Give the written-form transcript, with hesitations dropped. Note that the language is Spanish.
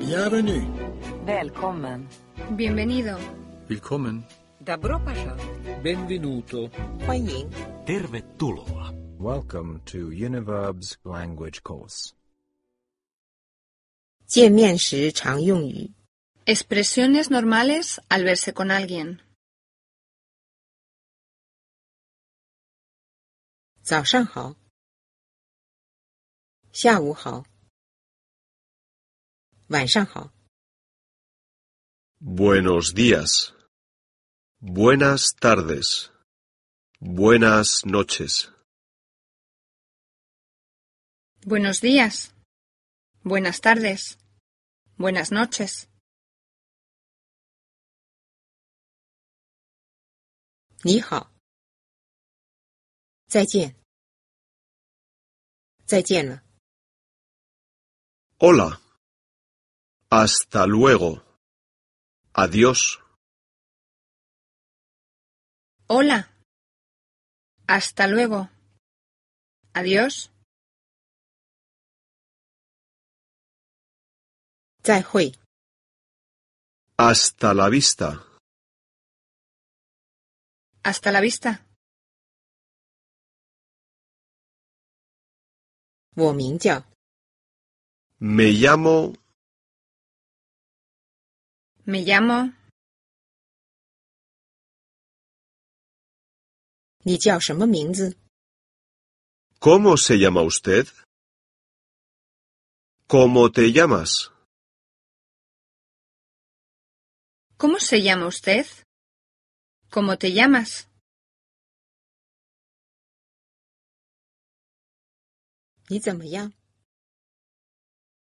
Bienvenue. Välkommen. Bienvenido. Willkommen. Добро пожаловать. Benvenuto. 欢迎。 Tervetuloa. Welcome to Univerb's language course. 见面时常用语。 Expresiones normales al verse con alguien. 早上好。下午好。晚上好。 Buenos días. Buenas tardes. Buenas noches. Buenos días. Buenas tardes. Buenas noches. 你好。再见。再见了。 Hola. Hasta luego. Adiós. Hola. Hasta luego. Adiós. 再会。 Hasta la vista. Hasta la vista. 我名叫。 Me llamo. Me llamo. 你叫什么名字？ ¿Cómo se llama usted? ¿Cómo te llamas? ¿Cómo se llama usted? ¿Cómo te llamas? 你怎么样？